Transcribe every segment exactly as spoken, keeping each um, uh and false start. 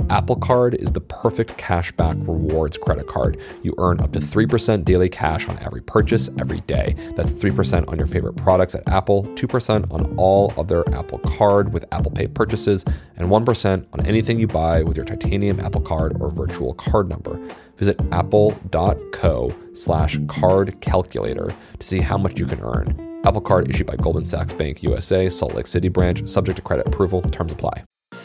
Apple Card is the perfect cashback rewards credit card. You earn up to three percent daily cash on every purchase every day. That's three percent on your favorite products at Apple, two percent on all other Apple Card with Apple Pay purchases, and one percent on anything you buy with your titanium Apple Card or virtual card number. Visit apple.co slash card calculator to see how much you can earn. Apple Card issued by Goldman Sachs Bank U S A, Salt Lake City branch, subject to credit approval. Terms apply.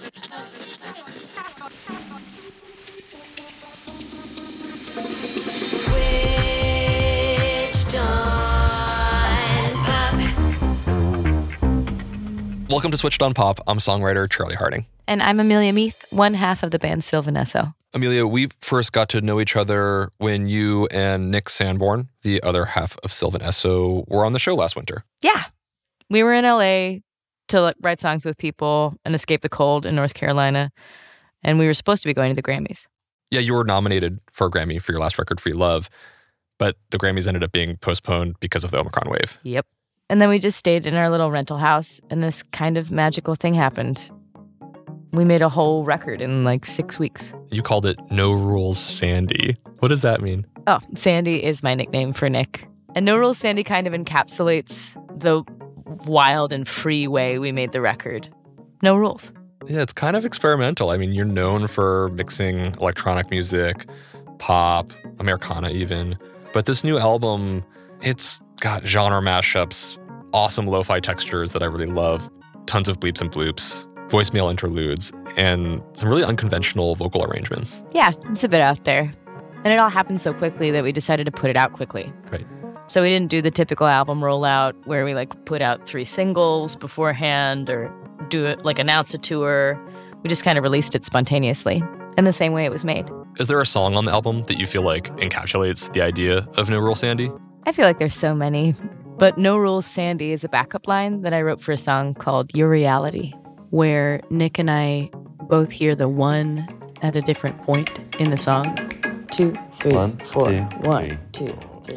Welcome to Switched on Pop. I'm songwriter Charlie Harding. And I'm Amelia Meath, one half of the band Sylvan Esso. Amelia, we first got to know each other when you and Nick Sanborn, the other half of Sylvan Esso, were on the show last winter. Yeah. We were in L A to like, write songs with people and escape the cold in North Carolina. And we were supposed to be going to the Grammys. Yeah, you were nominated for a Grammy for your last record, Free Love. But the Grammys ended up being postponed because of the Omicron wave. Yep. And then we just stayed in our little rental house, and this kind of magical thing happened. We made a whole record in like six weeks. You called it No Rules Sandy. What does that mean? Oh, Sandy is my nickname for Nick. And No Rules Sandy kind of encapsulates the wild and free way we made the record. No rules. Yeah, it's kind of experimental. I mean, you're known for mixing electronic music, pop, Americana even. But this new album, it's got genre mashups, awesome lo-fi textures that I really love, tons of bleeps and bloops, voicemail interludes, and some really unconventional vocal arrangements. Yeah, it's a bit out there. And it all happened so quickly that we decided to put it out quickly. Right. So we didn't do the typical album rollout where we like put out three singles beforehand or do it like announce a tour. We just kind of released it spontaneously in the same way it was made. Is there a song on the album that you feel like encapsulates the idea of No Rules Sandy? I feel like there's so many, but No Rules Sandy is a backup line that I wrote for a song called Your Reality, where Nick and I both hear the one at a different point in the song. Two, three, one, four, two, one, two, three.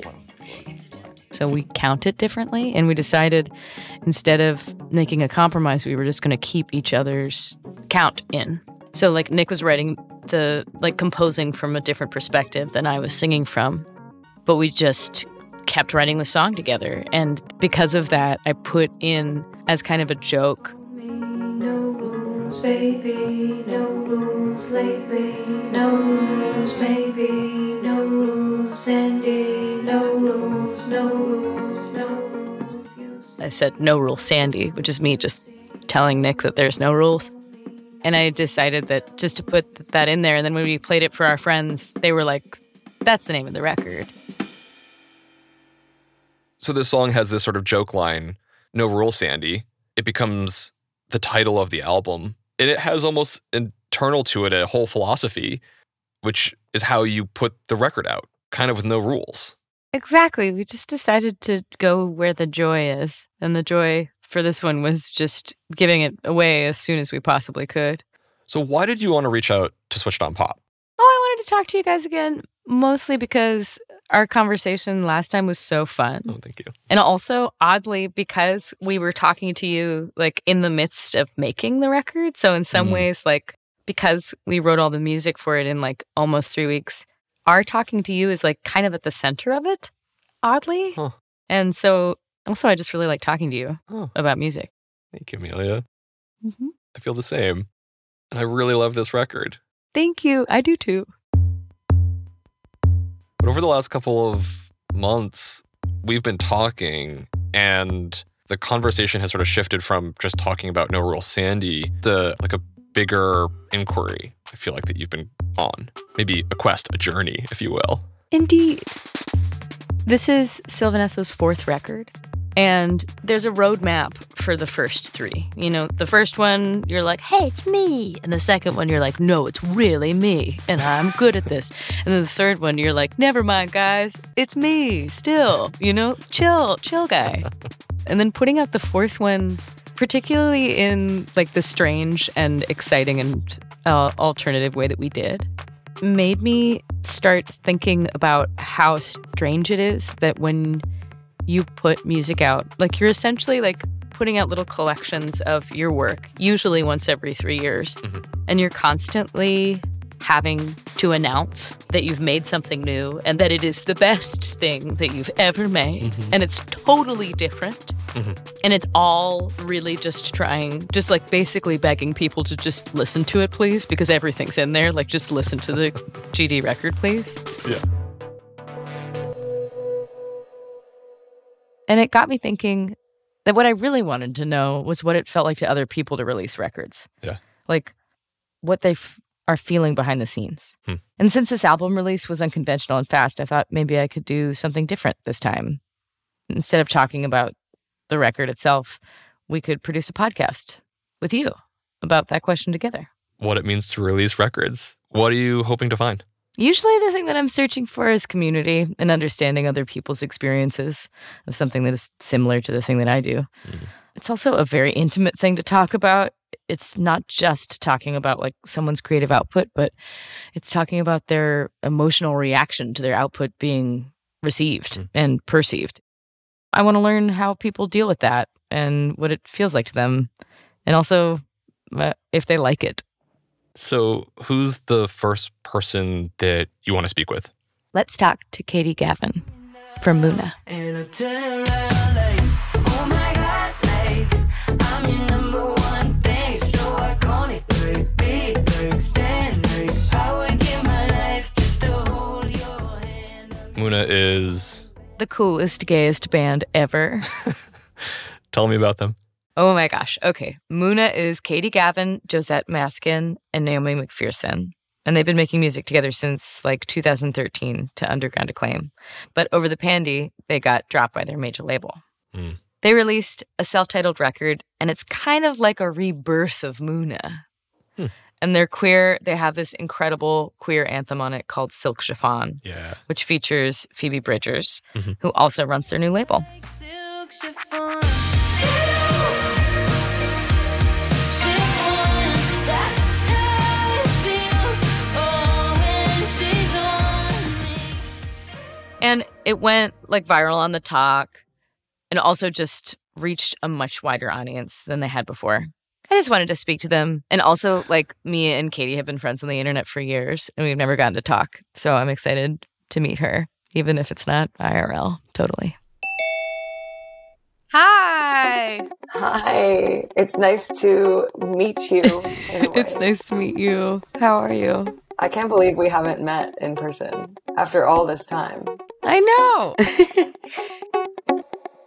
So we count it differently, and we decided instead of making a compromise, we were just going to keep each other's count in. So like Nick was writing the, like composing from a different perspective than I was singing from, but we just kept writing the song together. And because of that, I put in as kind of a joke. No rules, baby, no rules lately, no rules, maybe, no rules, Sandy, no rules, no rules, no rules. I said no rules, Sandy, which is me just telling Nick that there's no rules. And I decided that just to put that in there, and then when we played it for our friends, they were like, that's the name of the record. So this song has this sort of joke line, No Rules Sandy. It becomes the title of the album. And it has almost internal to it a whole philosophy, which is how you put the record out, kind of with no rules. Exactly. We just decided to go where the joy is. And the joy for this one was just giving it away as soon as we possibly could. So why did you want to reach out to Switched on Pop? Oh, I wanted to talk to you guys again, mostly because our conversation last time was so fun. Oh, thank you. And also, oddly, because we were talking to you like in the midst of making the record. So in some mm. ways, like because we wrote all the music for it in like almost three weeks, our talking to you is like kind of at the center of it, oddly. Huh. And so also, I just really like talking to you oh. about music. Thank you, Amelia. Mm-hmm. I feel the same. And I really love this record. Thank you. I do too. But over the last couple of months, we've been talking, and the conversation has sort of shifted from just talking about No Rules Sandy to like a bigger inquiry, I feel like, that you've been on. Maybe a quest, a journey, if you will. Indeed. This is Sylvan Esso's fourth record, and there's a roadmap for the first three. You know, the first one, you're like, hey, it's me. And the second one, you're like, no, it's really me, and I'm good at this. And then the third one, you're like, never mind, guys, it's me still. You know, chill, chill guy. And then putting out the fourth one, particularly in like the strange and exciting and uh, alternative way that we did, made me start thinking about how strange it is that when you put music out, like you're essentially like putting out little collections of your work, usually once every three years, mm-hmm. and you're constantly having to announce that you've made something new and that it is the best thing that you've ever made. Mm-hmm. And it's totally different. Mm-hmm. And it's all really just trying, just like basically begging people to just listen to it, please, because everything's in there. Like, just listen to the G D record, please. Yeah. And it got me thinking that what I really wanted to know was what it felt like to other people to release records. Yeah. Like, what they f- are feeling behind the scenes. Hmm. And since this album release was unconventional and fast, I thought maybe I could do something different this time. Instead of talking about the record itself, we could produce a podcast with you about that question together. What it means to release records. What are you hoping to find? Usually the thing that I'm searching for is community and understanding other people's experiences of something that is similar to the thing that I do. Mm-hmm. It's also a very intimate thing to talk about. It's not just talking about like someone's creative output, but it's talking about their emotional reaction to their output being received mm. and perceived. I want to learn how people deal with that and what it feels like to them, and also uh, if they like it. So who's the first person that you want to speak with? Let's talk to Katie Gavin from Muna. And I turn around like, oh my God, like, I'm your number one thing, so iconic, like, big, like, stand, like, I would give my life just to hold your hand. Muna is... the coolest, gayest band ever. Tell me about them. Oh my gosh. Okay. Muna is Katie Gavin, Josette Maskin, and Naomi McPherson. And they've been making music together since like two thousand thirteen to underground acclaim. But over the pandy, they got dropped by their major label. Mm. They released a self-titled record, and it's kind of like a rebirth of Muna. Hmm. And they're queer. They have this incredible queer anthem on it called Silk Chiffon, yeah. which features Phoebe Bridgers, mm-hmm. who also runs their new label. Silk chiffon. And it went like viral on the talk and also just reached a much wider audience than they had before. I just wanted to speak to them. And also, like, me and Katie have been friends on the internet for years and we've never gotten to talk. So I'm excited to meet her, even if it's not I R L. Totally. Hi. Hi. It's nice to meet you. It's nice to meet you. How are you? I can't believe we haven't met in person after all this time. I know.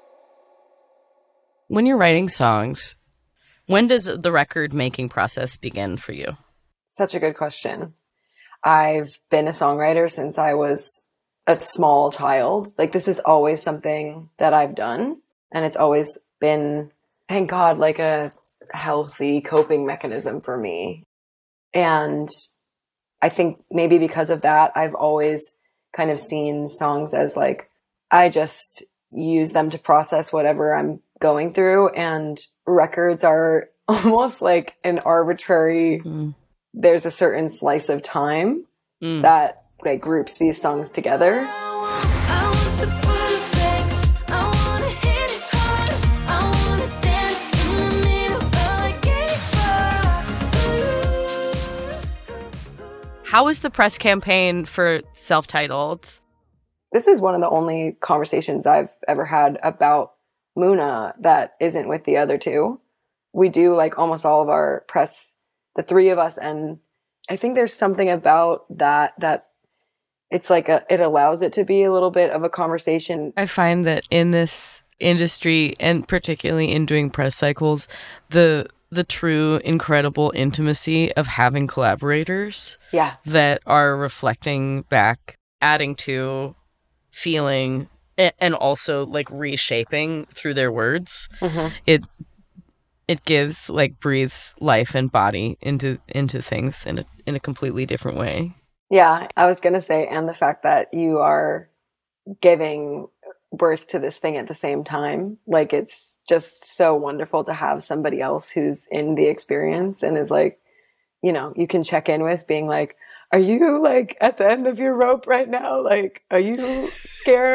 When you're writing songs, when does the record making process begin for you? Such a good question. I've been a songwriter since I was a small child. Like, this is always something that I've done. And it's always been, thank God, like a healthy coping mechanism for me. And I think maybe because of that, I've always kind of seen songs as like, I just use them to process whatever I'm going through. And records are almost like an arbitrary, mm. there's a certain slice of time mm. that like groups these songs together. How was the press campaign for Self-Titled? This is one of the only conversations I've ever had about Muna that isn't with the other two. We do like almost all of our press, the three of us, and I think there's something about that that it's like a, it allows it to be a little bit of a conversation. I find that in this industry, and particularly in doing press cycles, the the true incredible intimacy of having collaborators yeah. that are reflecting back, adding to, feeling, and also like reshaping through their words. Mm-hmm. It it gives like breathes life and body into into things in a in a completely different way. Yeah, I was gonna say, and the fact that you are giving birth to this thing at the same time, like it's just so wonderful to have somebody else who's in the experience and is like, you know, you can check in with being like, are you like at the end of your rope right now? Like, are you scared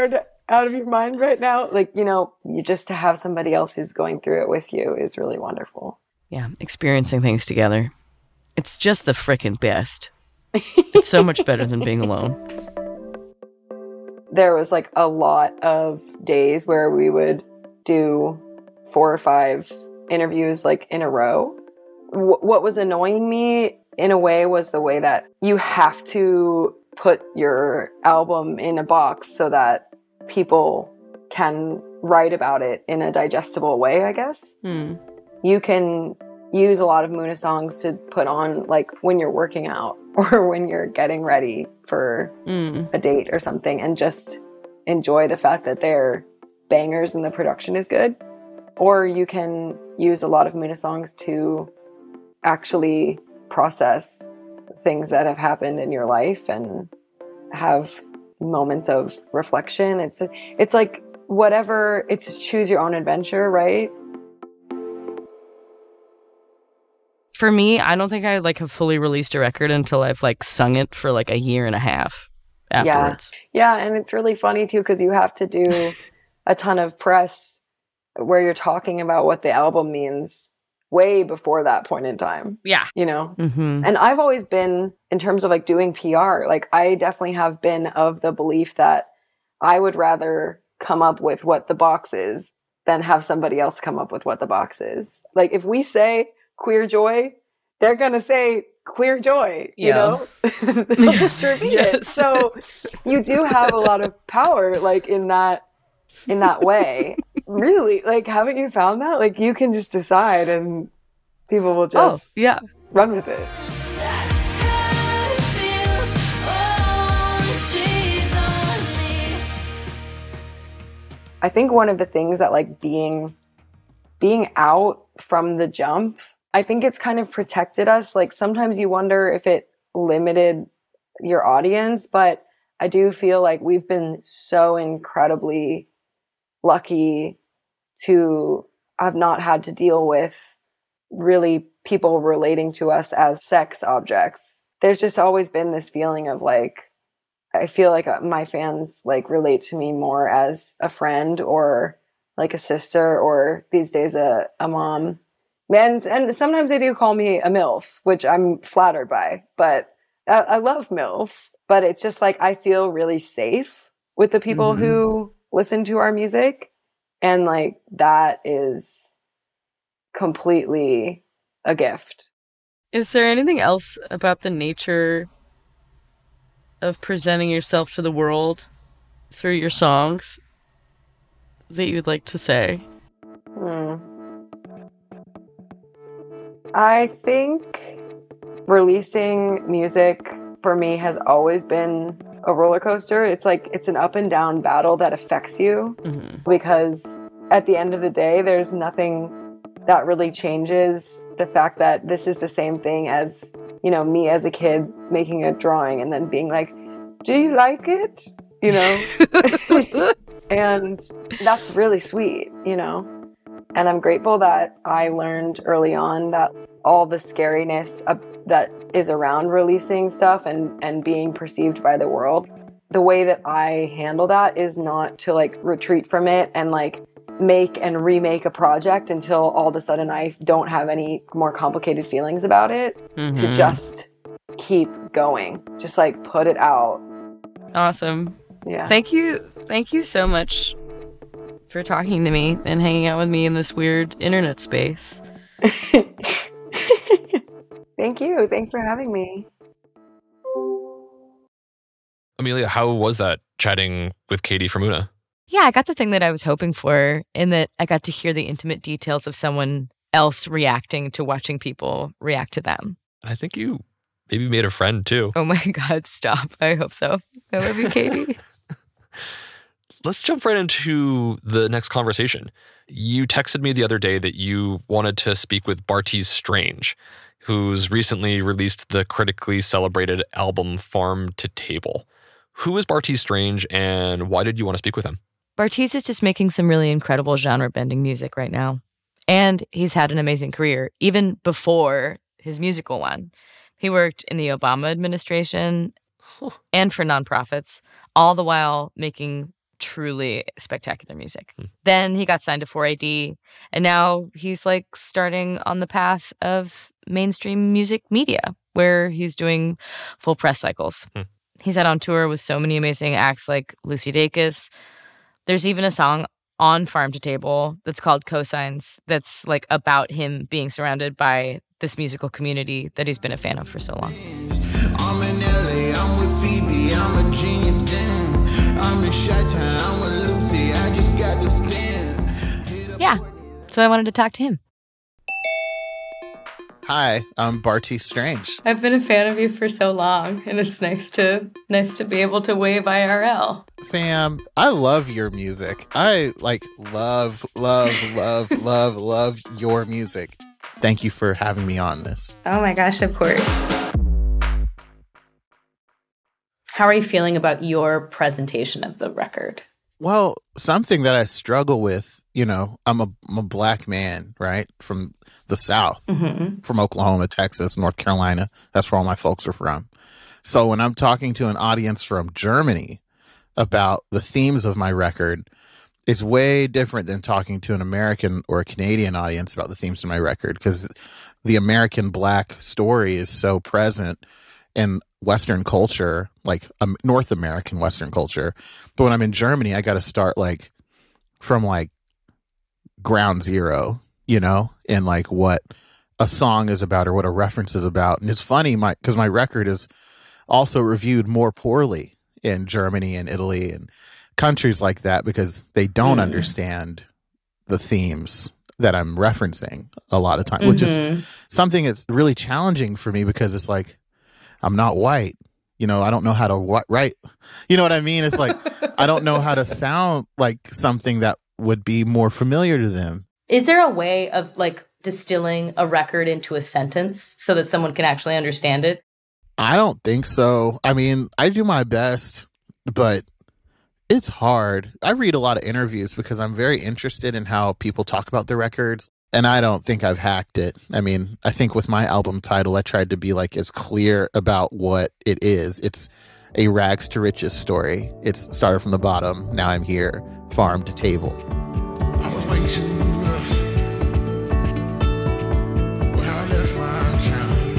out of your mind right now. Like, you know, you just to have somebody else who's going through it with you is really wonderful. Yeah, experiencing things together. It's just the frickin' best. It's so much better than being alone. There was like a lot of days where we would do four or five interviews like in a row. W- what was annoying me in a way was the way that you have to put your album in a box so that people can write about it in a digestible way, I guess. Hmm. You can use a lot of Muna songs to put on like when you're working out or when you're getting ready for Mm. a date or something and just enjoy the fact that they're bangers and the production is good. Or you can use a lot of Muna songs to actually process things that have happened in your life and have moments of reflection. It's it's like whatever, it's choose your own adventure, right? For me, I don't think I like have fully released a record until I've like sung it for like a year and a half afterwards. Yeah, and it's really funny too because you have to do a ton of press where you're talking about what the album means way before that point in time. Yeah. You know? Mm-hmm. And I've always been, in terms of like doing P R, like I definitely have been of the belief that I would rather come up with what the box is than have somebody else come up with what the box is. Like if we say queer joy, they're going to say queer joy, you Yeah. know? They'll just repeat it. Yes. So you do have a lot of power like in that in that way. Really? Like haven't you found that? Like you can just decide and people will Oh, just yeah. run with it. That's how it feels. Oh, she's on me. I think one of the things that like being being out from the jump, I think it's kind of protected us. Like sometimes you wonder if it limited your audience, but I do feel like we've been so incredibly lucky to have not had to deal with really people relating to us as sex objects. There's just always been this feeling of like, I feel like my fans like relate to me more as a friend or like a sister or these days a, a mom. And, and sometimes they do call me a MILF, which I'm flattered by, but I, I love MILF. But it's just like I feel really safe with the people Mhm. who listen to our music. And like that is completely a gift. Is there anything else about the nature of presenting yourself to the world through your songs that you'd like to say? Hmm. I think releasing music for me has always been a roller coaster. It's like it's an up and down battle that affects you Mm-hmm. because at the end of the day, there's nothing that really changes the fact that this is the same thing as, you know, me as a kid making a drawing and then being like, do you like it? You know? And that's really sweet, you know? And I'm grateful that I learned early on that all the scariness of, that is around releasing stuff and, and being perceived by the world, the way that I handle that is not to like retreat from it and like make and remake a project until all of a sudden I don't have any more complicated feelings about it, Mhm. to just keep going, just like put it out. Awesome. Yeah. Thank you. Thank you so much for talking to me and hanging out with me in this weird internet space. Thank you. Thanks for having me. Amelia, how was that chatting with Katie from Muna? Yeah, I got the thing that I was hoping for in that I got to hear the intimate details of someone else reacting to watching people react to them. I think you maybe made a friend too. Oh my God, stop. I hope so. I love you, Katie. Let's jump right into the next conversation. You texted me the other day that you wanted to speak with Bartees Strange, who's recently released the critically celebrated album Farm to Table. Who is Bartees Strange and why did you want to speak with him? Bartees is just making some really incredible genre-bending music right now. And he's had an amazing career, even before his musical one. He worked in the Obama administration Huh. and for nonprofits, all the while making truly spectacular music. Hmm. Then he got signed to four A D, and now he's like starting on the path of mainstream music media, where he's doing full press cycles. Hmm. He's out on tour with so many amazing acts like Lucy Dacus. There's even a song on Farm to Table that's called Cosigns that's like about him being surrounded by this musical community that he's been a fan of for so long. I'm in L A, I'm with Phoebe, I'm a genius then. I'm in Chi-Town, I'm with Lucy, I just got the skin. Yeah, so I wanted to talk to him. Hi, I'm Barty Strange. I've been a fan of you for so long, and it's nice to nice to be able to wave I R L. Fam, I love your music. I like love, love, love, love, love your music. Thank you for having me on this. Oh my gosh, of course. How are you feeling about your presentation of the record? Well, something that I struggle with, you know, I'm a, I'm a black man, right, from the South, mm-hmm. from Oklahoma, Texas, North Carolina. That's where all my folks are from. So when I'm talking to an audience from Germany about the themes of my record, it's way different than talking to an American or a Canadian audience about the themes of my record, because the American black story is so present in Western culture, like um, North American Western culture. But when I'm in Germany, I got to start like from like ground zero, you know, and like what a song is about or what a reference is about. And it's funny, my because my record is also reviewed more poorly in Germany and Italy and countries like that, because they don't mm. understand the themes that I'm referencing a lot of time, mm-hmm. which is something that's really challenging for me, because it's like, I'm not white, you know, I don't know how to what write, you know what I mean? It's like, I don't know how to sound like something that would be more familiar to them. Is there a way of like distilling a record into a sentence so that someone can actually understand it? I don't think so. I mean, I do my best, but it's hard. I read a lot of interviews because I'm very interested in how people talk about their records. And I don't think I've hacked it. I mean, I think with my album title, I tried to be like as clear about what it is. It's a rags to riches story. It's started from the bottom. Now I'm here, farm to table. I was way too rough when I left my town.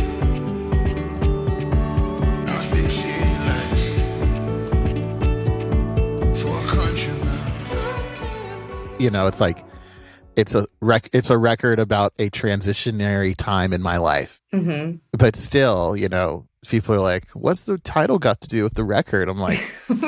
I was big city lights for a country now. You know, it's like, It's a rec- It's a record about a transitionary time in my life. Mm-hmm. But still, you know, people are like, what's the title got to do with the record? I'm like,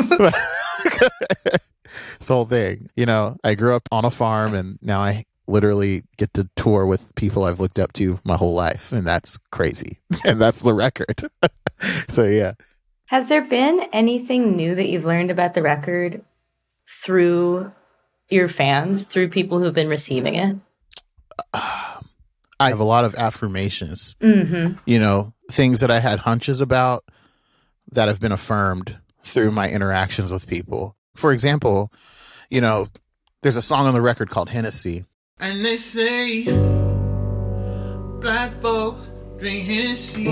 this whole thing. You know, I grew up on a farm, and now I literally get to tour with people I've looked up to my whole life. And that's crazy. And that's the record. So, yeah. Has there been anything new that you've learned about the record through your fans, through people who've been receiving it? Uh, I have a lot of affirmations, mm-hmm. you know, things that I had hunches about that have been affirmed through my interactions with people. For example, you know, there's a song on the record called Hennessy. And they say black folks drink Hennessy.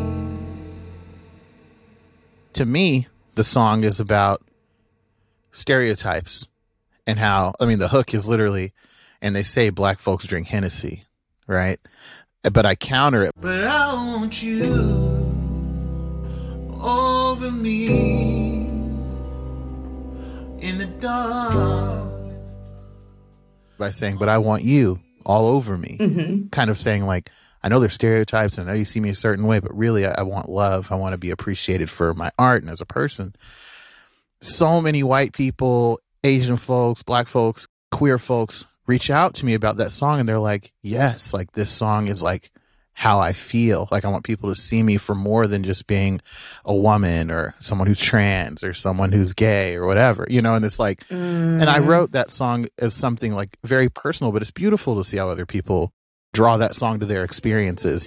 To me, the song is about stereotypes. And how, I mean, the hook is literally, and they say black folks drink Hennessy, right? But I counter it. But I want you over me in the dark. By saying, but I want you all over me. Mm-hmm. Kind of saying like, I know there's stereotypes, and I know you see me a certain way, but really I, I want love. I want to be appreciated for my art and as a person. So many white people, Asian folks, black folks, queer folks reach out to me about that song, and they're like, yes, like this song is like how I feel. Like I want people to see me for more than just being a woman or someone who's trans or someone who's gay or whatever, you know? And it's like, mm. and I wrote that song as something like very personal, but it's beautiful to see how other people draw that song to their experiences.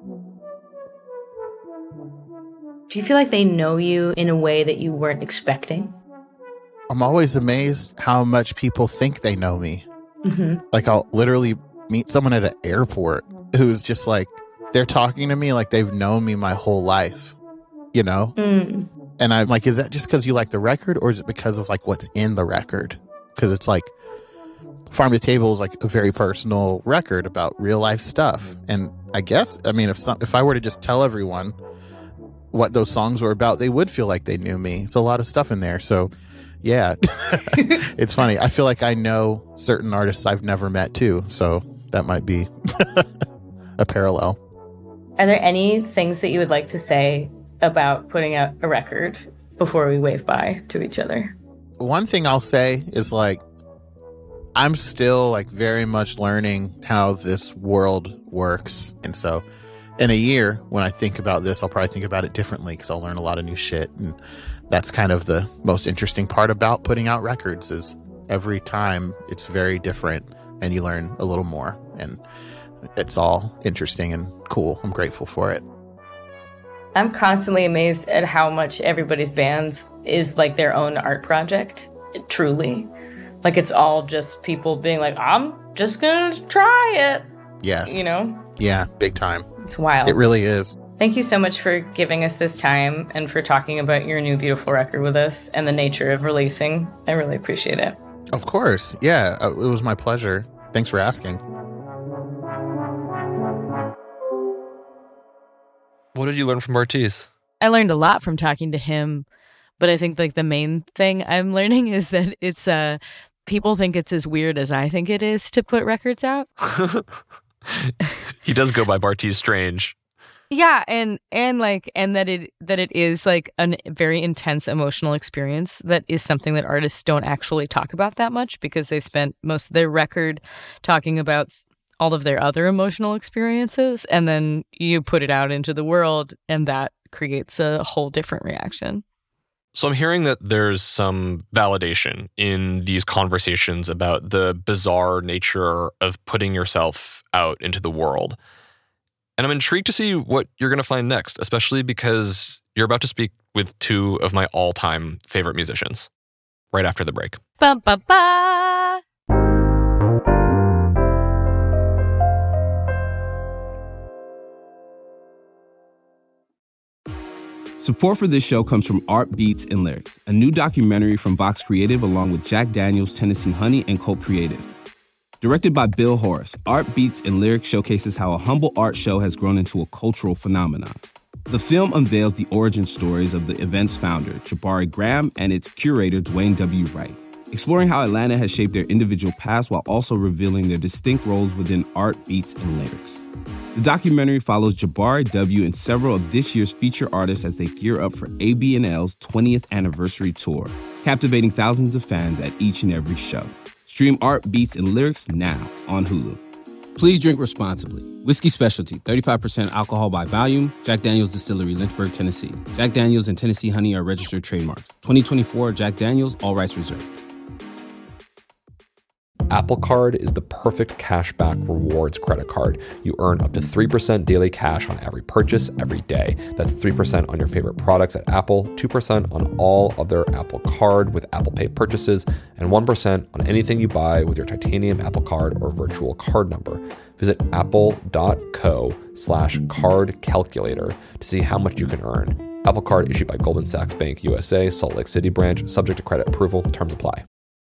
Do you feel like they know you in a way that you weren't expecting? I'm always amazed how much people think they know me. Mm-hmm. Like I'll literally meet someone at an airport who's just like, they're talking to me like they've known me my whole life, you know? Mm. And I'm like, is that just because you like the record, or is it because of like what's in the record? Because it's like Farm to Table is like a very personal record about real life stuff. And I guess, I mean, if some, if I were to just tell everyone what those songs were about, they would feel like they knew me. It's a lot of stuff in there. So yeah, it's funny. I feel like I know certain artists I've never met too. So that might be a parallel. Are there any things that you would like to say about putting out a record before we wave bye to each other? One thing I'll say is like, I'm still like very much learning how this world works. And so in a year, when I think about this, I'll probably think about it differently because I'll learn a lot of new shit. And that's kind of the most interesting part about putting out records is every time it's very different and you learn a little more. And it's all interesting and cool. I'm grateful for it. I'm constantly amazed at how much everybody's bands is like their own art project, truly. Like it's all just people being like, I'm just gonna try it. Yes. You know? Yeah, big time. It's wild. It really is. Thank you so much for giving us this time and for talking about your new beautiful record with us and the nature of releasing. I really appreciate it. Of course. Yeah, uh, it was my pleasure. Thanks for asking. What did you learn from Bartees? I learned a lot from talking to him, but I think like the main thing I'm learning is that it's uh people think it's as weird as I think it is to put records out. He does go by Bartees Strange. Yeah, and and like and that it that it is like a very intense emotional experience that is something that artists don't actually talk about that much because they've spent most of their record talking about all of their other emotional experiences, and then you put it out into the world and that creates a whole different reaction. So I'm hearing that there's some validation in these conversations about the bizarre nature of putting yourself out into the world. And I'm intrigued to see what you're going to find next, especially because you're about to speak with two of my all-time favorite musicians right after the break. Ba ba ba. Support for this show comes from Art Beats and Lyrics, a new documentary from Vox Creative along with Jack Daniels, Tennessee Honey, and Colt Creative. Directed by Bill Horace, Art Beats and Lyrics showcases how a humble art show has grown into a cultural phenomenon. The film unveils the origin stories of the event's founder, Jabari Graham, and its curator, Dwayne W. Wright, exploring how Atlanta has shaped their individual past while also revealing their distinct roles within art, beats, and lyrics. The documentary follows Jabari W. and several of this year's feature artists as they gear up for A B and L's twentieth anniversary tour, captivating thousands of fans at each and every show. Stream Art, Beats, and Lyrics now on Hulu. Please drink responsibly. Whiskey Specialty, thirty-five percent alcohol by volume. Jack Daniels Distillery, Lynchburg, Tennessee. Jack Daniels and Tennessee Honey are registered trademarks. twenty twenty-four Jack Daniels, all rights reserved. Apple Card is the perfect cashback rewards credit card. You earn up to three percent daily cash on every purchase every day. That's three percent on your favorite products at Apple, two percent on all other Apple Card with Apple Pay purchases, and one percent on anything you buy with your titanium Apple Card or virtual card number. Visit apple.co slash card calculator to see how much you can earn. Apple Card issued by Goldman Sachs Bank U S A, Salt Lake City branch, subject to credit approval. Terms apply.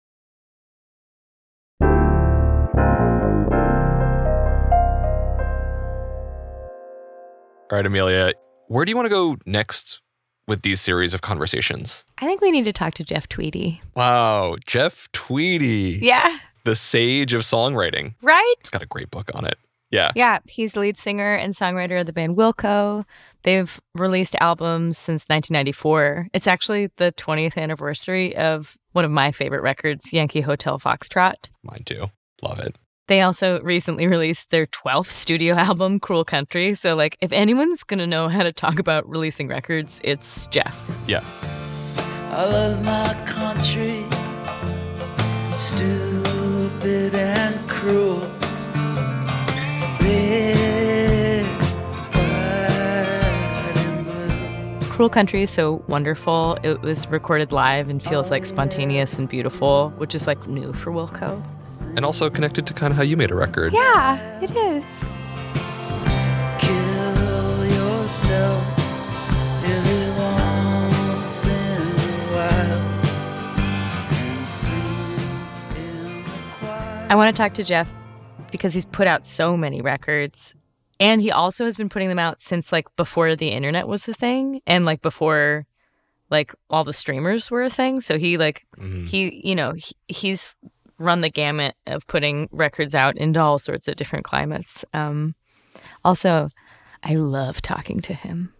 All right, Amelia, where do you want to go next with these series of conversations? I think we need to talk to Jeff Tweedy. Wow, Jeff Tweedy. Yeah. The sage of songwriting. Right? It's got a great book on it. Yeah. Yeah, he's the lead singer and songwriter of the band Wilco. They've released albums since nineteen ninety-four. It's actually the twentieth anniversary of one of my favorite records, Yankee Hotel Foxtrot. Mine too. Love it. They also recently released their twelfth studio album, Cruel Country. So, like, if anyone's going to know how to talk about releasing records, it's Jeff. Yeah. I love my country, stupid and cruel. Red, white, and blue. Cruel Country is so wonderful. It was recorded live and feels like spontaneous and beautiful, which is like new for Wilco. And also connected to kind of how you made a record. Yeah, it is. Kill yourself if it won't I want to talk to Jeff because he's put out so many records. And he also has been putting them out since like before the internet was a thing and like before like all the streamers were a thing. So he like, mm-hmm. he, you know, he, he's run the gamut of putting records out into all sorts of different climates. Um, also, I love talking to him.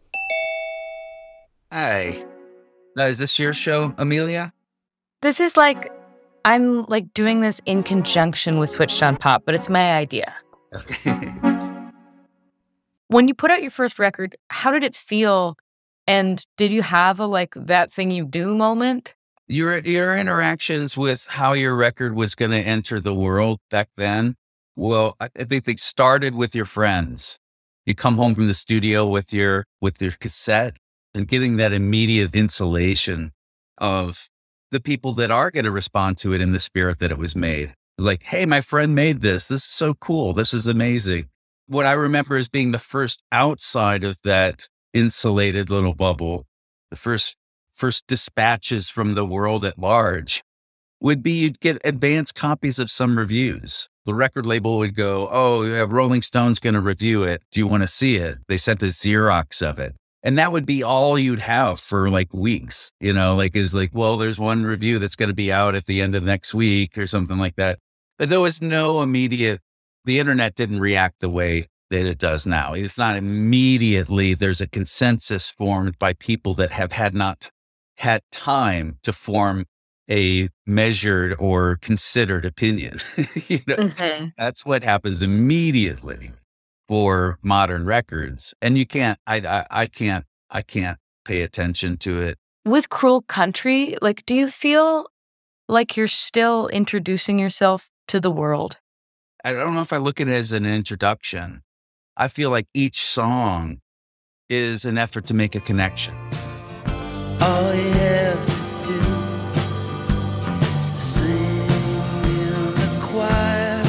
Hi. Now, is this your show, Amelia? This is like, I'm like doing this in conjunction with Switched on Pop, but it's my idea. Okay. When you put out your first record, how did it feel? And did you have a like that thing you do moment? Your your interactions with how your record was going to enter the world back then, well, I think they started with your friends. You come home from the studio with your with your cassette and getting that immediate insulation of the people that are going to respond to it in the spirit that it was made. Like, hey, my friend made this. This is so cool. This is amazing. What I remember as being the first outside of that insulated little bubble, the first first dispatches from the world at large, would be you'd get advanced copies of some reviews. The record label would go, oh, yeah, Rolling Stone's going to review it. Do you want to see it? They sent a Xerox of it. And that would be all you'd have for like weeks, you know, like is like, well, there's one review that's going to be out at the end of next week or something like that. But there was no immediate, the internet didn't react the way that it does now. It's not immediately, there's a consensus formed by people that have had not had time to form a measured or considered opinion. you know, mm-hmm. That's what happens immediately for modern records. And you can't, I, I, I can't, I can't pay attention to it. With Cruel Country, like, do you feel like you're still introducing yourself to the world? I don't know if I look at it as an introduction. I feel like each song is an effort to make a connection. All you have to do is sing in the choir.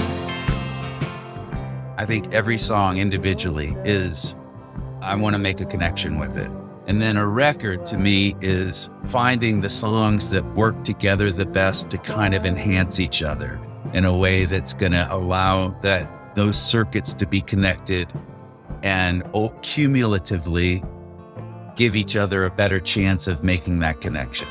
I think every song individually is, I want to make a connection with it. And then a record to me is finding the songs that work together the best to kind of enhance each other in a way that's going to allow that those circuits to be connected and oh, cumulatively give each other a better chance of making that connection.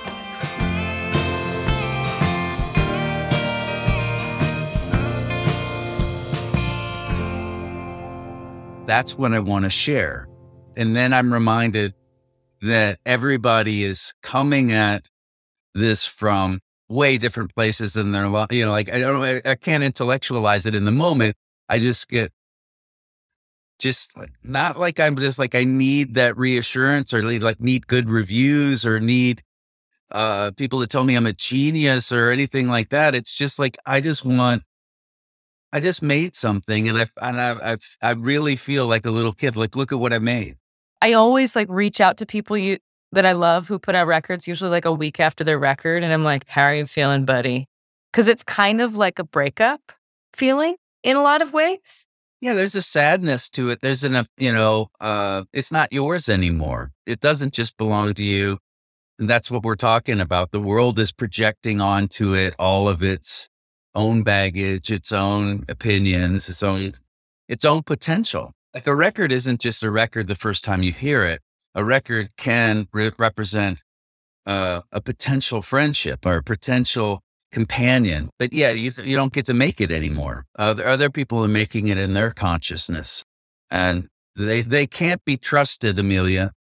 That's what I want to share. And then I'm reminded that everybody is coming at this from way different places in their life. You know, like I don't, I, I can't intellectualize it in the moment. I just get, just like, not like I'm just like, I need that reassurance or like need good reviews or need uh, people to tell me I'm a genius or anything like that. It's just like, I just want, I just made something and I, and I, I, I really feel like a little kid, like, look at what I made. I always like reach out to people you that I love who put out records, usually like a week after their record. And I'm like, how are you feeling, buddy? Because it's kind of like a breakup feeling in a lot of ways. Yeah, there's a sadness to it. There's an, you know, uh, it's not yours anymore. It doesn't just belong to you. And that's what we're talking about. The world is projecting onto it all of its own baggage, its own opinions, its own, its own potential. Like a record isn't just a record the first time you hear it. A record can re- represent uh, a potential friendship or a potential companion. But yeah, you, you don't get to make it anymore. Uh, there are other people who are making it in their consciousness. And they they can't be trusted, Amelia.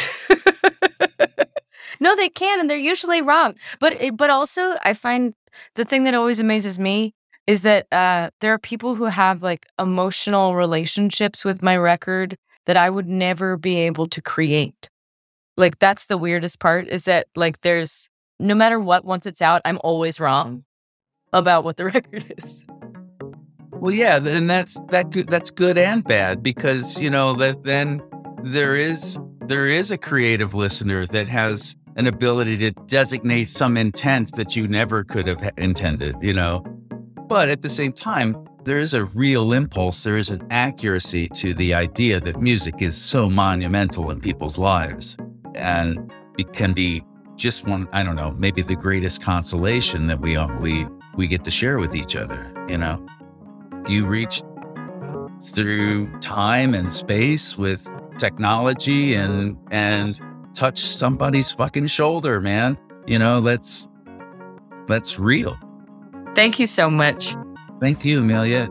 No, they can, and they're usually wrong. But but also, I find the thing that always amazes me is that uh, there are people who have like emotional relationships with my record that I would never be able to create. Like that's the weirdest part is that like there's no matter what, once it's out, I'm always wrong about what the record is. Well, yeah, and that's that good, that's good and bad because you know that then there is there is a creative listener that has an ability to designate some intent that you never could have intended, you know. But at the same time, there is a real impulse, there is an accuracy to the idea that music is so monumental in people's lives. And it can be just one, I don't know, maybe the greatest consolation that we we we get to share with each other, you know? You reach through time and space with technology and and touch somebody's fucking shoulder, man. You know, let's let's real. Thank you so much. Thank you, Amelia.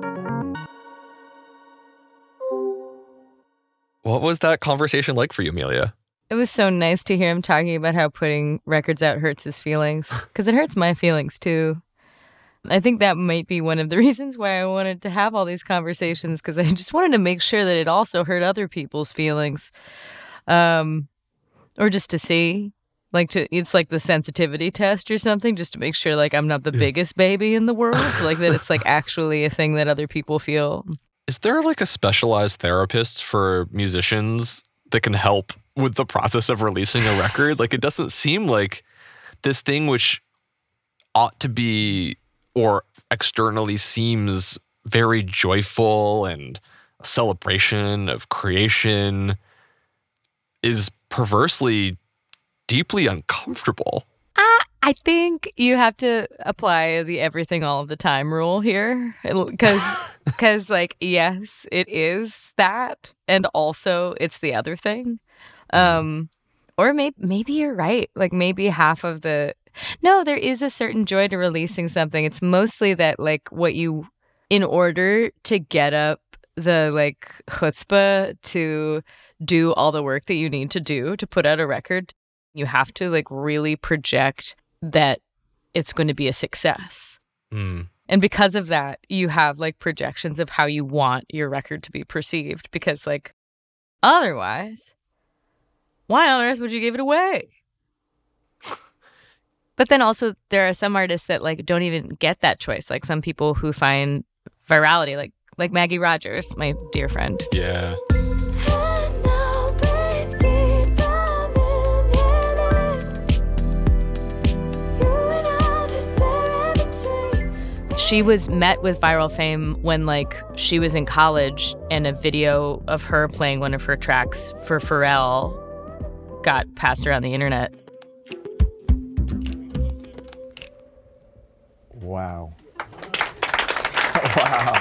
What was that conversation like for you, Amelia? It was so nice to hear him talking about how putting records out hurts his feelings, because it hurts my feelings too. I think that might be one of the reasons why I wanted to have all these conversations, because I just wanted to make sure that it also hurt other people's feelings. Um, or just to see, like, to it's like the sensitivity test or something, just to make sure, like, I'm not the biggest baby in the world, like that it's, like, actually a thing that other people feel. Is there, like, a specialized therapist for musicians that can help with the process of releasing a record? Like, it doesn't seem like this thing which ought to be, or externally seems very joyful and a celebration of creation, is perversely deeply uncomfortable. Uh, I think you have to apply the everything all of the time rule here, because because like, yes, it is that, and also it's the other thing. Um, or maybe maybe you're right. Like, maybe half of the no, there is a certain joy to releasing something. It's mostly that, like, what you, in order to get up the, like, chutzpah to do all the work that you need to do to put out a record, you have to, like, really project that it's going to be a success. Mm. And because of that, you have, like, projections of how you want your record to be perceived, because, like, otherwise, why on earth would you give it away? But then also there are some artists that, like, don't even get that choice. Like, some people who find virality, like like Maggie Rogers, my dear friend. Yeah. She was met with viral fame when, like, she was in college, and a video of her playing one of her tracks for Pharrell got passed around the internet. Wow. Wow.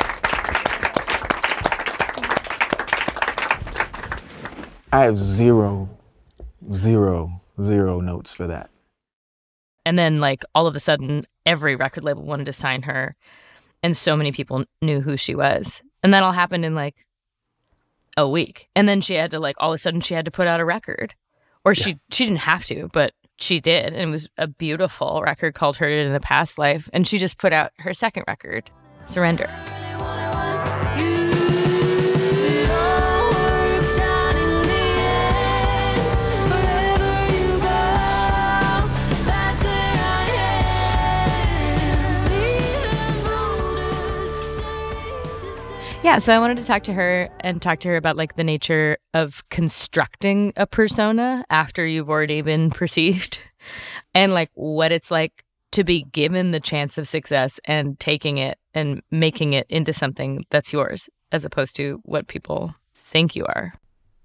I have zero, zero, zero notes for that. And then, like, all of a sudden, every record label wanted to sign her, and so many people knew who she was. And that all happened in, like, a week. And then she had to, like, all of a sudden she had to put out a record. Or yeah. she she didn't have to, but she did. And it was a beautiful record called Heard It in a Past Life. And she just put out her second record, Surrender. Yeah, so I wanted to talk to her and talk to her about, like, the nature of constructing a persona after you've already been perceived, and, like, what it's like to be given the chance of success and taking it and making it into something that's yours, as opposed to what people think you are.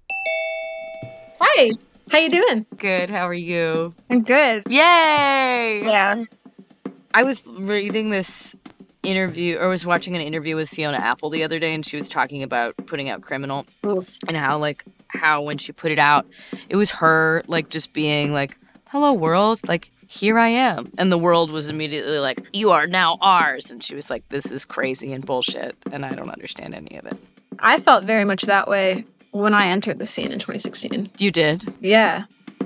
Hi, how you doing? Good, how are you? I'm good. Yay! Yeah. I was reading this interview, or was watching an interview with Fiona Apple the other day, and she was talking about putting out Criminal. Oof. And how, like, how when she put it out, it was her, like, just being like, hello world, like, here I am. And the world was immediately like, you are now ours. And she was like, this is crazy and bullshit, and I don't understand any of it. I felt very much that way when I entered the scene in twenty sixteen. You did? Yeah.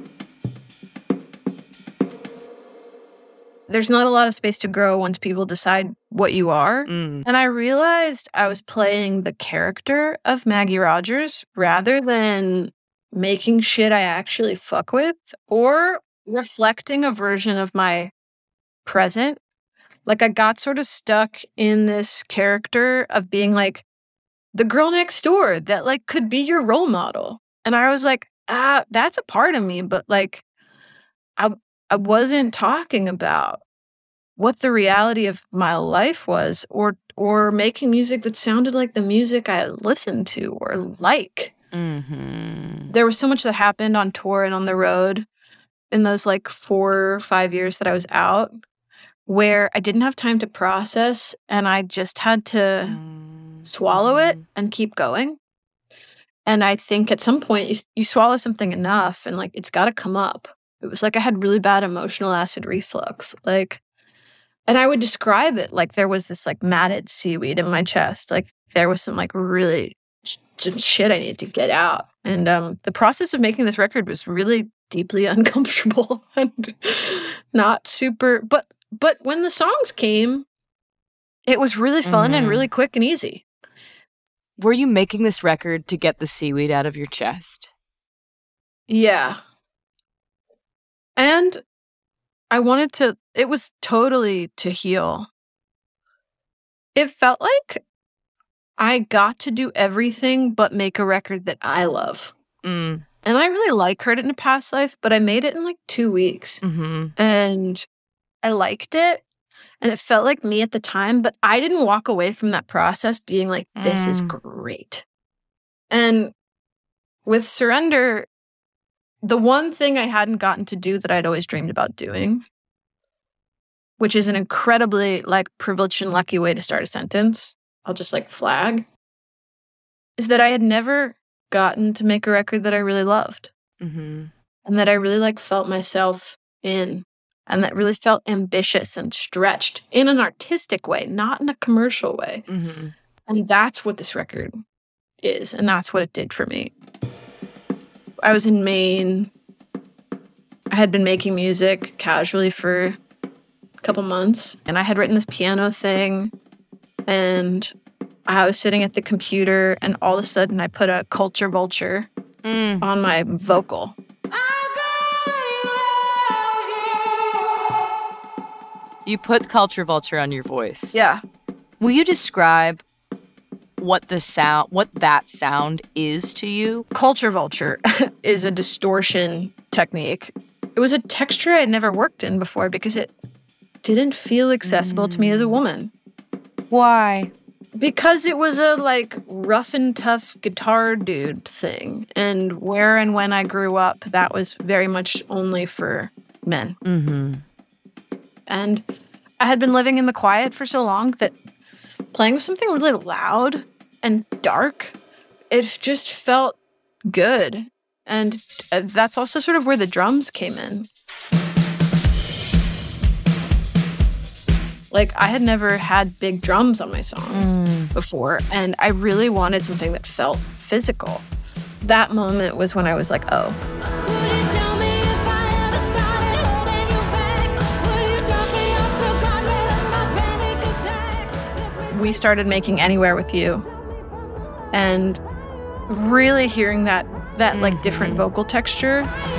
There's not a lot of space to grow once people decide what you are. Mm. And I realized I was playing the character of Maggie Rogers rather than making shit I actually fuck with or reflecting a version of my present. Like, I got sort of stuck in this character of being, like, the girl next door that, like, could be your role model. And I was like, ah, that's a part of me, but, like, I I wasn't talking about what the reality of my life was, or or making music that sounded like the music I listened to or like. Mm-hmm. There was so much that happened on tour and on the road in those, like, four or five years that I was out, where I didn't have time to process and I just had to swallow it and keep going. And I think at some point you, you swallow something enough and like it's got to come up. It was like I had really bad emotional acid reflux. Like, and I would describe it like there was this like matted seaweed in my chest. Like there was some like really sh- shit I needed to get out. And um, the process of making this record was really deeply uncomfortable and not super. But but when the songs came, it was really fun Mhm. and really quick and easy. Were you making this record to get the seaweed out of your chest? Yeah. And I wanted to, it was totally to heal. It felt like I got to do everything but make a record that I love. Mm. And I really like Heard It in a Past Life, but I made it in like two weeks. Mm-hmm. And I liked it. And it felt like me at the time, but I didn't walk away from that process being like, this is Mm. great. And with Surrender, the one thing I hadn't gotten to do that I'd always dreamed about doing, which is an incredibly like privileged and lucky way to start a sentence, I'll just like flag, is that I had never gotten to make a record that I really loved Mm-hmm. and that I really like felt myself in, and that really felt ambitious and stretched in an artistic way, not in a commercial way. Mm-hmm. And that's what this record is, and that's what it did for me. I was in Maine. I had been making music casually for a couple months, and I had written this piano thing, and I was sitting at the computer, and all of a sudden I put a Culture Vulture Mm. on my vocal. You put Culture Vulture on your voice. Yeah. Will you describe what the sound, what that sound is to you? Culture Vulture is a distortion technique. It was a texture I'd never worked in before because it didn't feel accessible to me as a woman. Why? Because it was a like rough and tough guitar dude thing. And where and when I grew up, that was very much only for men. Mm-hmm. And I had been living in the quiet for so long that playing with something really loud and dark, it just felt good. And uh, that's also sort of where the drums came in. Like, I had never had big drums on my songs Mm. before, and I really wanted something that felt physical. That moment was when I was like, oh, we started making Anywhere with You, and really hearing that that like different vocal texture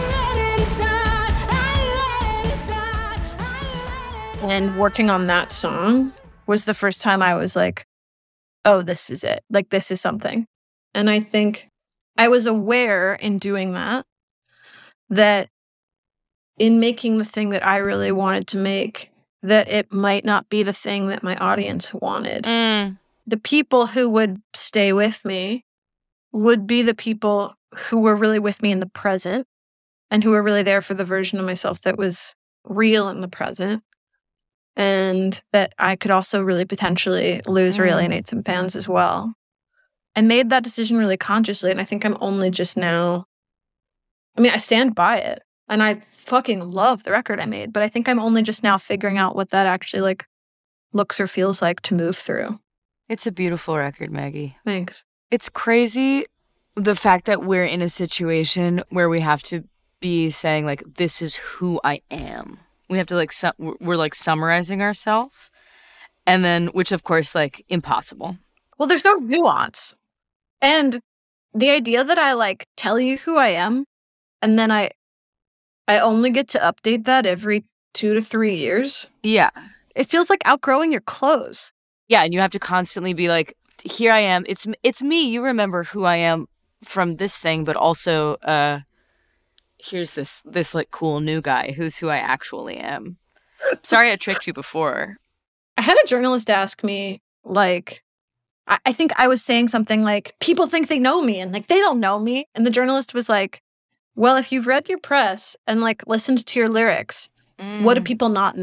and working on that song was the first time I was like, oh, this is it. Like, this is something. And I think I was aware in doing that that in making the thing that I really wanted to make, that it might not be the thing that my audience wanted. Mm. The people who would stay with me would be the people who were really with me in the present and who were really there for the version of myself that was real in the present, and that I could also really potentially lose or Mm. alienate some fans as well. I made that decision really consciously, and I think I'm only just now, I mean, I stand by it, and I fucking love the record I made, but I think I'm only just now figuring out what that actually like looks or feels like to move through. It's a beautiful record, Maggie. Thanks. It's crazy the fact that we're in a situation where we have to be saying, like, this is who I am. We have to, like, su- we're, like, summarizing ourselves. And then, which, of course, like, impossible. Well, there's no nuance. And the idea that I, like, tell you who I am, and then I I only get to update that every two to three years. Yeah. It feels like outgrowing your clothes. Yeah, and you have to constantly be like, here I am. It's it's me. You remember who I am from this thing, but also uh, here's this, this like, cool new guy who's who I actually am. Sorry I tricked you before. I had a journalist ask me, like, I, I think I was saying something like, people think they know me, and, like, they don't know me. And the journalist was like, well, if you've read your press and, like, listened to your lyrics, what do Mm. people not know?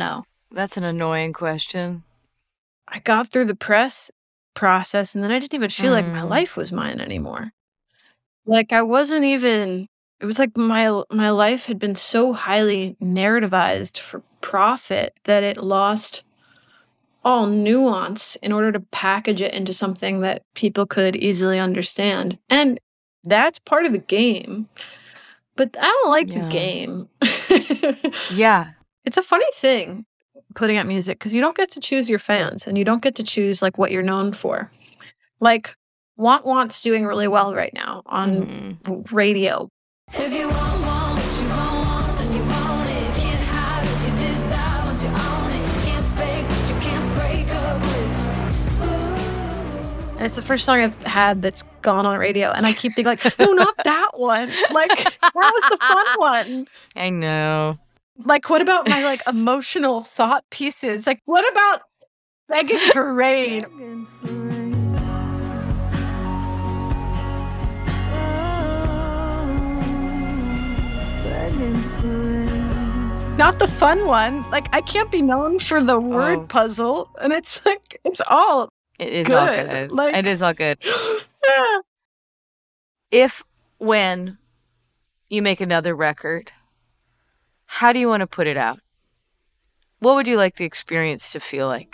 That's an annoying question. I got through the press process and then I didn't even feel like my Mm. life was mine anymore. Like I wasn't even, it was like my my life had been so highly narrativized for profit that it lost all nuance in order to package it into something that people could easily understand. And that's part of the game. But I don't like Yeah. the game. Yeah. It's a funny thing putting out music because you don't get to choose your fans and you don't get to choose like what you're known for. Like Want Want's doing really well right now on Mhm. radio. If you want, want what you want, want, then you want it. Can't hide what you desire once you own it. Can't fake what you can't break up with. Ooh. And it's the first song I've had that's gone on radio. And I keep being like, no, not that one. Like, that was the fun one. I know. Like, what about my like emotional thought pieces? Like, what about Begging for Rain? Begging for rain. Oh, begging for rain. Not the fun one. Like, I can't be known for the word Oh. puzzle. And it's like, it's all It is all Good. good. Like- it is all good. yeah. If, when you make another record, how do you want to put it out? What would you like the experience to feel like?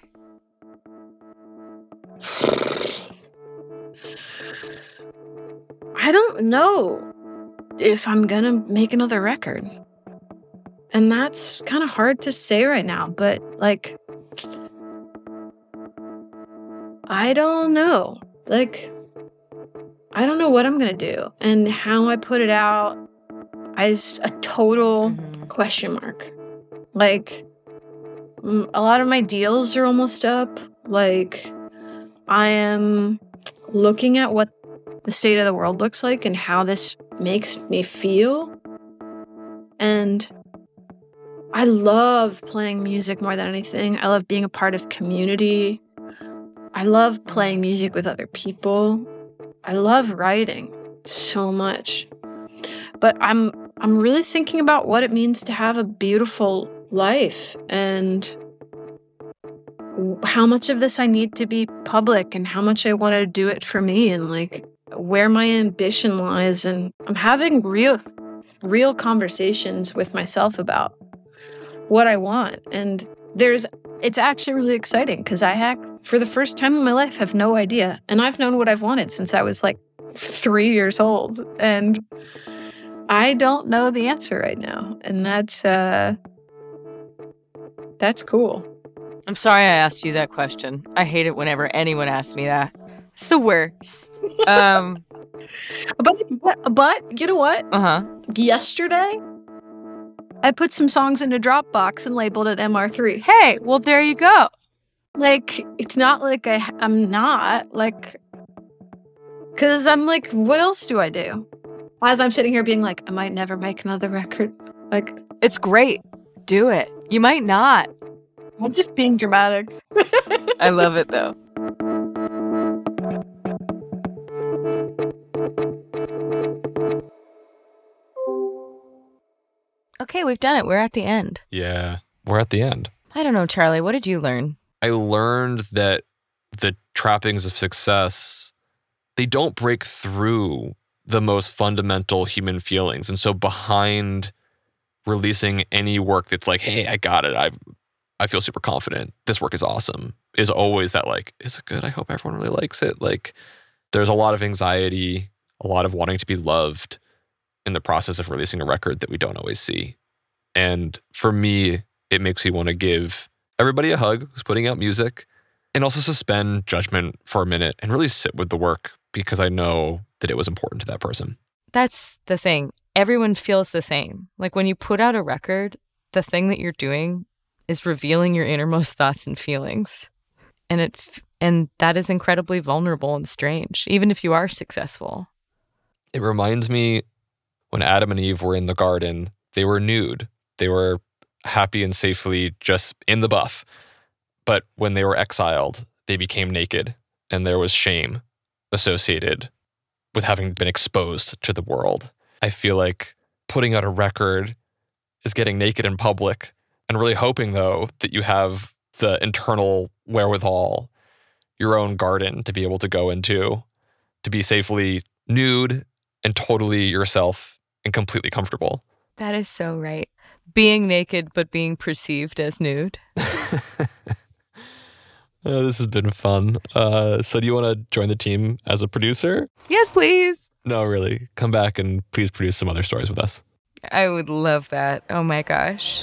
I don't know if I'm gonna make another record. And that's kind of hard to say right now, but like, I don't know. Like, I don't know what I'm gonna do. And how I put it out is a total Mhm. question mark. Like, mm, a lot of my deals are almost up. Like, I am looking at what the state of the world looks like and how this makes me feel. And I love playing music more than anything. I love being a part of community. I love playing music with other people. I love writing so much. But I'm I'm really thinking about what it means to have a beautiful life and how much of this I need to be public and how much I want to do it for me and like where my ambition lies. And I'm having real real conversations with myself about what I want. And there's it's actually really exciting because I ha- for the first time in my life have no idea. And I've known what I've wanted since I was like three years old. And I don't know the answer right now. And that's uh that's cool. I'm sorry I asked you that question. I hate it whenever anyone asks me that. It's the worst. Um, But but, but you know what? uh-huh. Yesterday I put some songs into Dropbox and labeled it M R three. Hey, well, there you go. Like, it's not like I, I'm not, like, because I'm like, what else do I do? As I'm sitting here being like, I might never make another record. Like, It's great. Do it. You might not. I'm just being dramatic. I love it, though. Okay, we've done it. We're at the end. Yeah, we're at the end. I don't know, Charlie. What did you learn? I learned that the trappings of success, they don't break through the most fundamental human feelings. And so behind releasing any work that's like, hey, I got it. I I feel super confident. This work is awesome. Is always that like, is it good? I hope everyone really likes it. Like there's a lot of anxiety, a lot of wanting to be loved in the process of releasing a record that we don't always see. And for me, it makes me want to give everybody a hug who's putting out music and also suspend judgment for a minute and really sit with the work because I know that it was important to that person. That's the thing. Everyone feels the same. Like when you put out a record, the thing that you're doing is revealing your innermost thoughts and feelings. And it f- and that is incredibly vulnerable and strange, even if you are successful. It reminds me when Adam and Eve were in the garden, they were nude. They were happy and safely just in the buff. But when they were exiled, they became naked, and there was shame associated with having been exposed to the world. I feel like putting out a record is getting naked in public, and really hoping, though, that you have the internal wherewithal, your own garden to be able to go into, to be safely nude and totally yourself and completely comfortable. That is so right. Being naked, but being perceived as nude. Oh, this has been fun. Uh, so do you want to join the team as a producer? Yes, please. No, really. Come back and please produce some other stories with us. I would love that. Oh my gosh.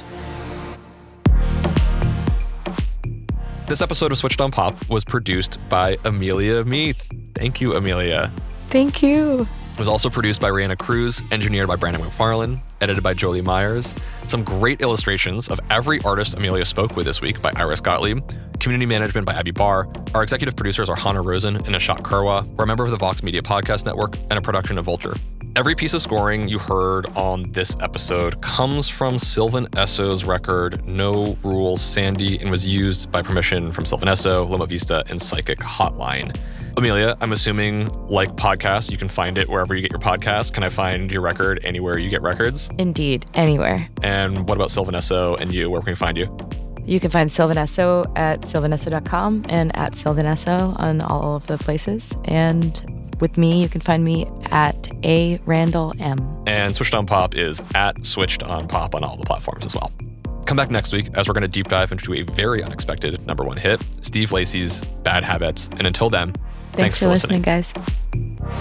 This episode of Switched on Pop was produced by Amelia Meath. Thank you, Amelia. Thank you. It was also produced by Rihanna Cruz, engineered by Brandon McFarlane, edited by Jolie Myers. Some great illustrations of every artist Amelia spoke with this week by Iris Gottlieb. Community management by Abby Barr. Our executive producers are Hannah Rosen and Ashok Kurwa. We're a member of the Vox Media Podcast Network and a production of Vulture. Every piece of scoring you heard on this episode comes from Sylvan Esso's record, No Rules Sandy, and was used by permission from Sylvan Esso, Loma Vista, and Psychic Hotline. Amelia, I'm assuming, like podcasts, you can find it wherever you get your podcasts. Can I find your record anywhere you get records? Indeed, anywhere. And what about Sylvan Esso and you? Where can we find you? You can find Sylvan Esso at sylvan esso dot com and at Sylvan Esso on all of the places. And with me, you can find me at A Randall M. And Switched on Pop is at Switched on Pop on all the platforms as well. Come back next week as we're going to deep dive into a very unexpected number one hit, Steve Lacy's Bad Habits. And until then, thanks, thanks for, for listening, listening, guys.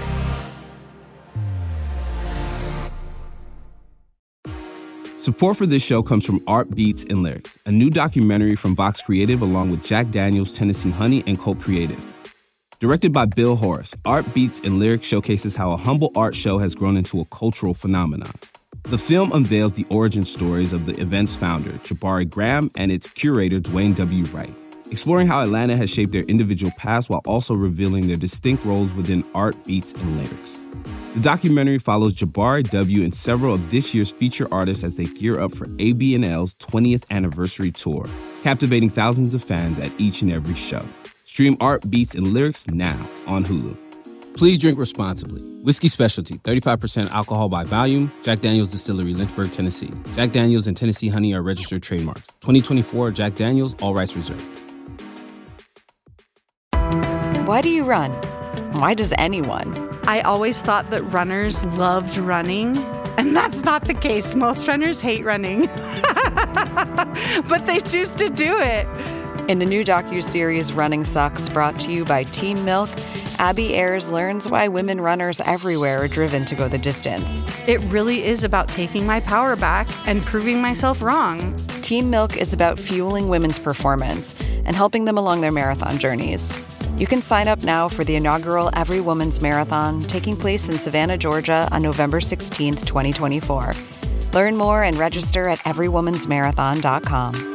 Support for this show comes from Art Beats and Lyrics, a new documentary from Vox Creative along with Jack Daniels, Tennessee Honey, and Colt Creative. Directed by Bill Horace, Art Beats and Lyrics showcases how a humble art show has grown into a cultural phenomenon. The film unveils the origin stories of the event's founder, Jabari Graham, and its curator, Dwayne W. Wright, exploring how Atlanta has shaped their individual past while also revealing their distinct roles within art, beats, and lyrics. The documentary follows Jabari W. and several of this year's feature artists as they gear up for A B N L's twentieth anniversary tour, captivating thousands of fans at each and every show. Stream Art, Beats, and Lyrics now on Hulu. Please drink responsibly. Whiskey Specialty, thirty-five percent alcohol by volume. Jack Daniel's Distillery, Lynchburg, Tennessee. Jack Daniel's and Tennessee Honey are registered trademarks. twenty twenty-four Jack Daniel's, all rights reserved. Why do you run? Why does anyone? I always thought that runners loved running, and that's not the case. Most runners hate running, but they choose to do it. In the new docuseries Running Sucks, brought to you by Teen Milk, Abby Ayers learns why women runners everywhere are driven to go the distance. It really is about taking my power back and proving myself wrong. Teen Milk is about fueling women's performance and helping them along their marathon journeys. You can sign up now for the inaugural Every Woman's Marathon taking place in Savannah, Georgia on November sixteenth, twenty twenty-four. Learn more and register at every woman's marathon dot com.